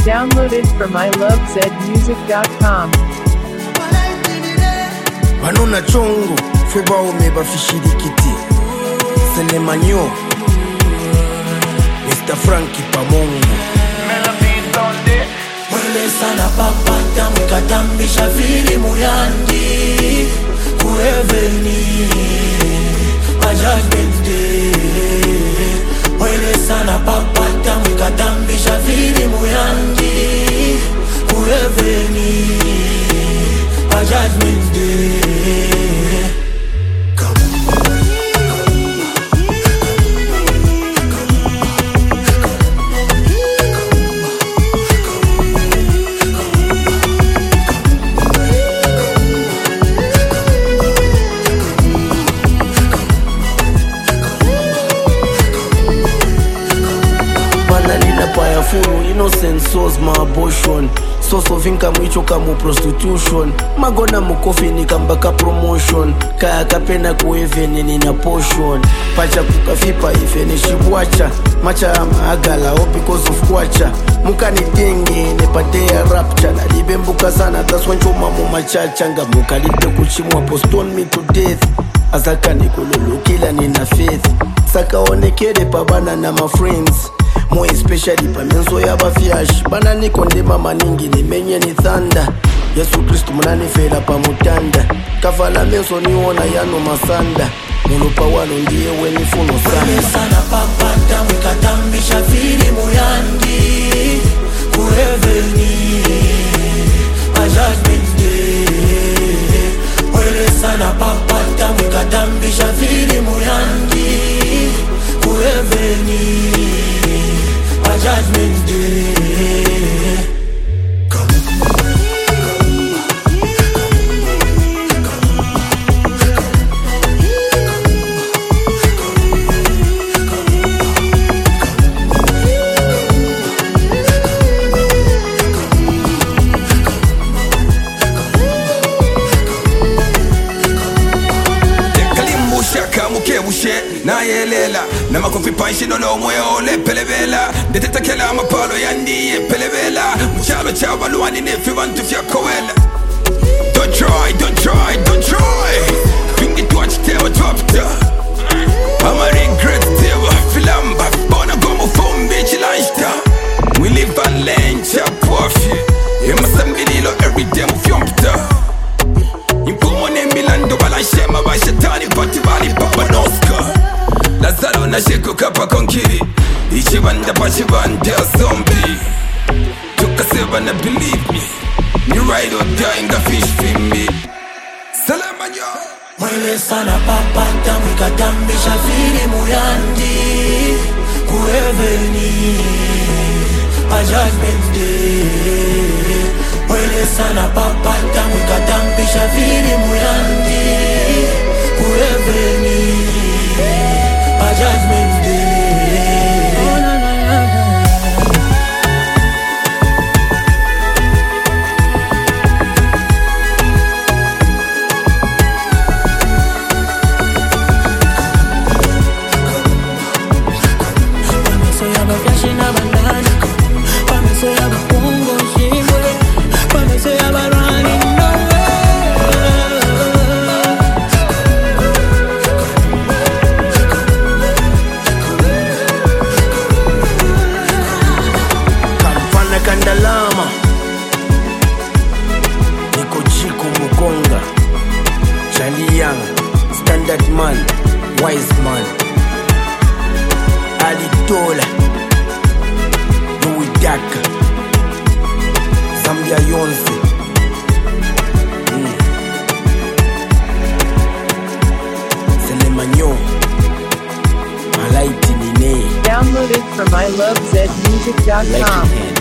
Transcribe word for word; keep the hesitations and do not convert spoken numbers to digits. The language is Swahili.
Downloaded from I love zed music dot com. Banona chongo, feba ome bafishirikiti Selemanyo, Mister Frankie Pamongo Mwele sana papata mwikatambisha fili muyandi Kueveni, my judgment day. Mwele sana papata mwikatambisha fili muyandi Kueveni, my judgment day. Furu innocent souls my abortion. So so vinka mwicho kamu prostitution. Magona mukofi ni kambaka promotion. Kaya kapena kueveni nina potion. Pacha kukafipa ife ni shibwacha. Macha ama agala all because of kwacha. Muka ni tingi nepatea rapcha. Na libembuka sana that's when choma mu machachanga. Muka lite kuchimwa postone me to death. Azaka ni kululu kila nina faith. Saka onekere pabana na my friends. More especially pa menso ya bafiash. Bana niko ndema maningi ni menye ni thanda. Yesu Kristu munani fela pa mutanda. Kafala menso niona yano masanda. Mulupa wano ndiye weni funo sana. Mwele sana papata mwikatambisha fili muyandi Kueveni, my judgment day. Mwele sana papata mwikatambisha fili muyandi Kueveni, my judgment day. Na yelela na makofi panshi no lo moyo le pelevela deteta kela mapalo yandi pelevela mchalo cha balwani ne fivantu fya kowela. Don't try, don't try, don't try. Fingi twatch tewa twapta I'ma regret tewa filamba bona gomo fombe chilashta. We live and learn chap wafi Yema sambinilo every day mufyompta Impumo ne milando balanshema bashetani pati bali papa noska Lazaro na sheko kapa konkiri Ichibanda pachibanda zombie Tukaseba na believe me Me ride or die in the fish for me Salamanyo. Mwele sana papata mwikatambisha fili muyandi Kueveni, my judgment day. Mwele sana papata mwikatambisha fili muyandi Kueveni, my judgment day. Kandalama Niko Chiku Mukonga Charlie Young Standard man Wise man Ali Dola Louis Daka Zambia Yonze mm. Selemanyo Malaiti Nine. Downloaded from I love zed music dot com.